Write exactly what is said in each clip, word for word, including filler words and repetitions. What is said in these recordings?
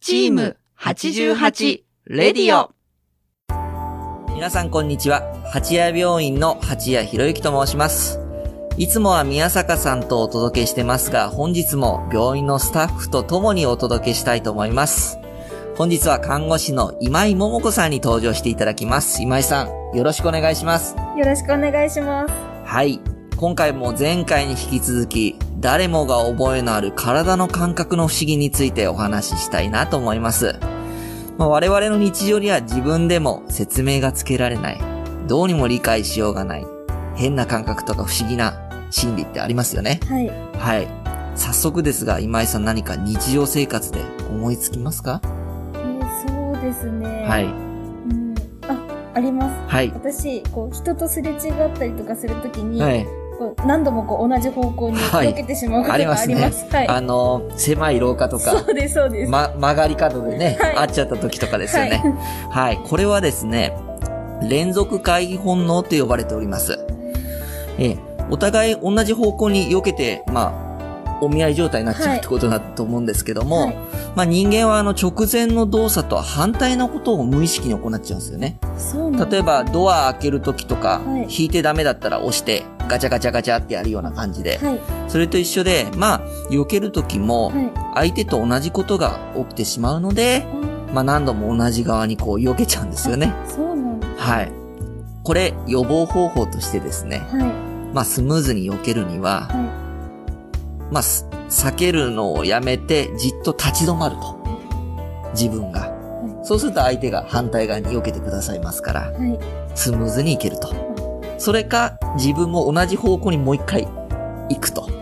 チームはちじゅうはちレディオ。 皆さんこんにちは。八谷病院の八谷博之と申します。いつもは宮坂さんとお届けしてますが、本日も病院のスタッフと共にお届けしたいと思います。本日は看護師の今井桃子さんに登場していただきます。今井さん、よろしくお願いします。 よろしくお願いします。 はい。今回も前回に引き続き、誰もが覚えのある体の感覚の不思議についてお話ししたいなと思います。まあ、我々の日常には自分でも説明がつけられない、どうにも理解しようがない、変な感覚とか不思議な心理ってありますよね。 はい。 はい。早速ですが、今井さん何か日常生活で思いつきますか？ えー、そうですね。 はい。 うん、あ、あります。 はい。 私、こう、人とすれ違ったりとかするときに、 はい。 こう何度もこう同じ方向に避けてしまうことがあります。はい。あります。はい。 あの、狭い廊下とか。 そうです、そうです。 ま、曲がり角でね、 はい、 会っちゃった時とかですよね。はい。はい。これはですね、連続回避本能と呼ばれております。え、お互い同じ方向に避けて、まあ、お見合い状態になっちゃうってことだと思うんですけども、はい、まあ人間はあの直前の動作とは反対なことを無意識に行っちゃうんですよね。 そうなんです。 例えばドア開けるときとか、 はい、 引いてダメだったら押してガチャガチャガチャってやるような感じで、 はい、 それと一緒で、まあ避けるときも相手と同じことが起きてしまうので、はい、まあ何度も同じ側にこう避けちゃうんですよね。 そうなんです。 はい。これ予防方法としてですね、はい、まあスムーズに避けるには、はい、まあ避けるのをやめてじっと立ち止まると。自分が。はい、そうすると相手が反対側に避けてくださいますから、はい、スムーズにいけると。はい、それか自分も同じ方向にもう一回行くと。はい、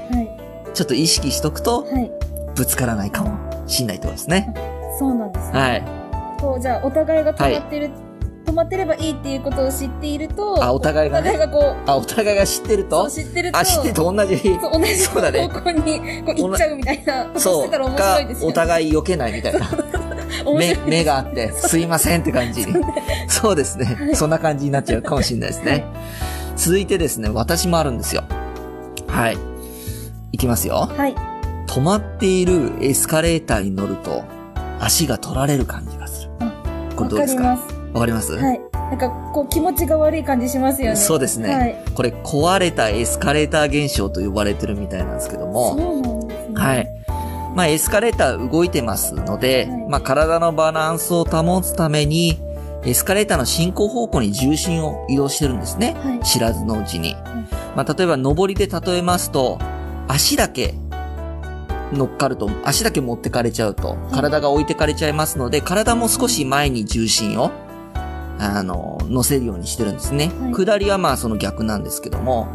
ちょっと意識しとくと、はい、ぶつからないかもしんないってことですね。 そうなんですね。 はい。 こうじゃあお互いが止まってる、はい、止まってればいいっていうことを知っていると、 あ、お互いがね。 お互いがこう、 あ、お互いが知ってると、 そう知ってると、 あ、知ってると同じ、 そう、同じ方向にこう行っちゃうみたいなことしてたら面白いですよね。 お互い避けないみたいな。目、目があって、すいませんって感じに。そうですね、はい。そんな感じになっちゃうかもしれないですね。はい、続いてですね、私もあるんですよ。はい。いきますよ。 はい。 止まっているエスカレーターに乗ると、足が取られる感じがする。 あ、 これどうですか？わかります。わかります？ はい。なんか、こう、気持ちが悪い感じしますよね。 そうですね。はい、これ、壊れたエスカレーター現象と呼ばれてるみたいなんですけども。 そうなんですね。 はい。まあ、エスカレーター動いてますので、はい、まあ、体のバランスを保つために、エスカレーターの進行方向に重心を移動してるんですね。はい、知らずのうちに。はい、まあ、例えば、上りで例えますと、足だけ乗っかると、足だけ持ってかれちゃうと、体が置いてかれちゃいますので、体も少し前に重心を、あの、乗せるようにしてるんですね。はい、下りはまあその逆なんですけども、はい、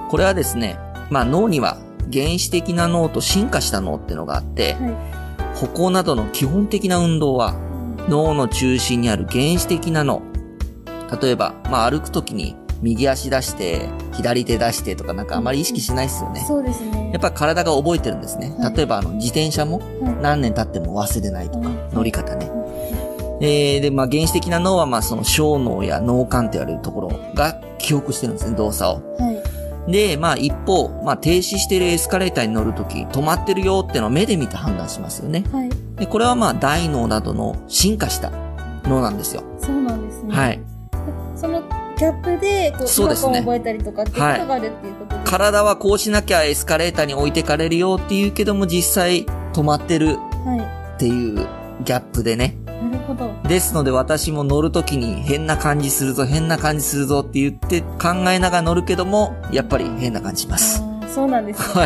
これはですね、まあ脳には原始的な脳と進化した脳っていうのがあって、はい、歩行などの基本的な運動は、脳の中心にある原始的な脳。例えば、まあ歩くときに右足出して、左手出してとかなんかあまり意識しないですよね。 うん、そうですね。 やっぱ体が覚えてるんですね。はい、例えばあの自転車も何年経っても忘れないとか、はい、乗り方ね。えー、で、まあ、原始的な脳は、まあ、その小脳や脳幹と言われるところが記憶してるんですね、動作を。はい。で、まあ、一方、まあ、停止しているエスカレーターに乗るとき、止まってるよってのを目で見て判断しますよね。はい。で、これはまあ、大脳などの進化した脳なんですよ。 そうなんですね。 はい。 そのギャップで、こう、違和感を覚えたりとかっていうことがあるっていうことですか？はい。体はこうしなきゃエスカレーターに置いてかれるよって言うけども、実際止まってるっていうギャップでね。 なるほど。 ですので私も乗るときに変な感じするぞ、変な感じするぞって言って考えながら乗るけども、やっぱり変な感じします。 あ、そうなんですね。 はい。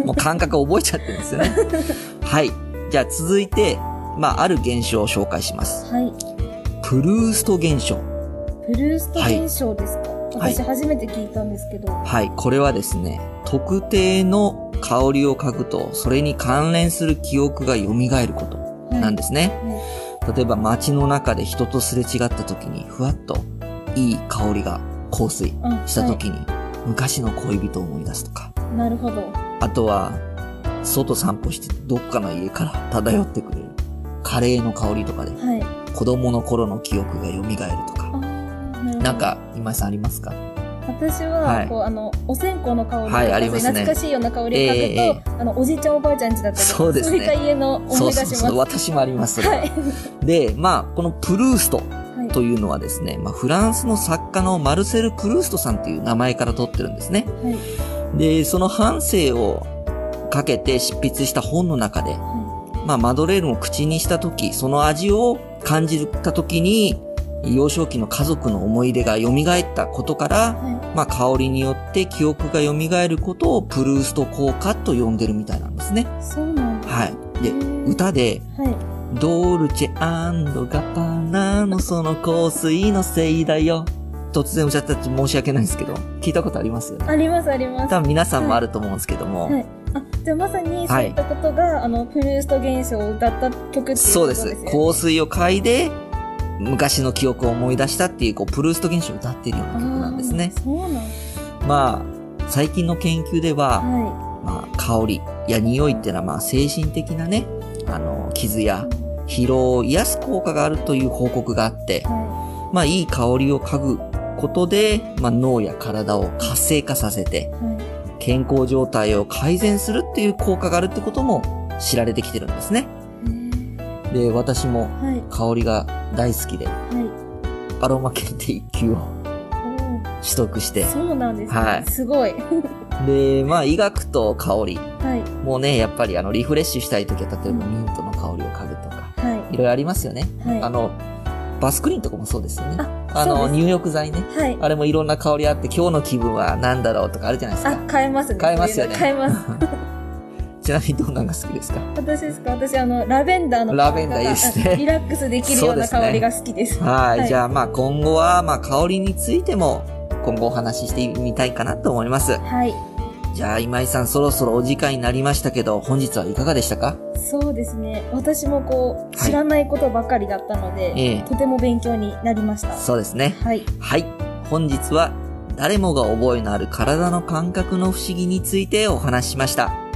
もう感覚覚えちゃってるんですよね。はい。じゃあ続いて、まあ、ある現象を紹介します。はい。プルースト現象。 プルースト現象ですか？はい、私初めて聞いたんですけど。 はい。これはですね、特定の香りを嗅ぐと、それに関連する記憶が蘇ることなんですね。はいはい、例えば街の中で人とすれ違った時にふわっといい香りが香水した時に、はい、昔の恋人を思い出すとか。 なるほど。 あとは外散歩してどっかの家から漂ってくれるカレーの香りとかで、はい、子供の頃の記憶が蘇るとか。なんか今井さんありますか？ 私は、はい、こう、あの、お線香の香り、 はい、ありますね。 懐かしいような香りを嗅ぐと、えー、あの、おじいちゃんおばあちゃん家だったり、そうですね。そういった家の思い出します。そうそうそう、 私もあります。はい。で、まあ、このプルーストというのはですね、まあ、フランスの作家のマルセル・プルーストさんっていう名前から取ってるんですね。はい。で、その半生をかけて執筆した本の中で、はい、まあ、マドレーヌを口にしたとき、その味を感じたときに、幼少期の家族の思い出が蘇ったことから、はい、まあ香りによって記憶が蘇ることをプルースト効果と呼んでるみたいなんですね。 そうなんですね。 はい。で、歌で、はい、ドルチェ&ガッパーナのその香水のせいだよ。突然歌ったって申し訳ないんですけど、聞いたことありますよね。 ありますあります。 多分皆さんもあると思うんですけども。はいはい、 あ、じゃあまさにそういったことが、はい、あの、プルースト現象を歌った曲っていうことですよね。そうです。 香水を嗅いで、昔の記憶を思い出したっていう、こう、プルースト現象を歌っているような曲なんですね。 そうなんです。 まあ、最近の研究では、はい、まあ、香りや匂いっていうのは、まあ、精神的なね、あの、傷や疲労を癒す効果があるという報告があって、はい、まあ、いい香りを嗅ぐことで、まあ、脳や体を活性化させて、はい、健康状態を改善するっていう効果があるってことも知られてきてるんですね。で、私も香りが大好きで、はい、アロマ検定いっ級を取得して。 そうなんですね。はい。すごい。 で、まあ医学と香り。はい。もうね、やっぱりあのリフレッシュしたいときは、例えばミントの香りを嗅ぐとか、はい。いろいろありますよね。はい。あの、バスクリーンとかもそうですよね。あ、あの、入浴剤ね。はい。あれもいろんな香りあって、今日の気分は何だろうとかあるじゃないですか。 あ、変えますね。 変えますよね。 変えます。 ちなみにどんなのが好きですか？ 私ですか？私あの、ラベンダーのラベンダーいいですね。 リラックスできるような香りが好きです。 ですね、はい、はい。じゃあまあ今後はまあ香りについても今後お話ししてみたいかなと思います。はい。じゃあ今井さんそろそろお時間になりましたけど、本日はいかがでしたか？ そうですね。私もこう、知らないことばかりだったので、はい、とても勉強になりました。 そうですね。 はい。 はい。本日は誰もが覚えのある体の感覚の不思議についてお話ししました。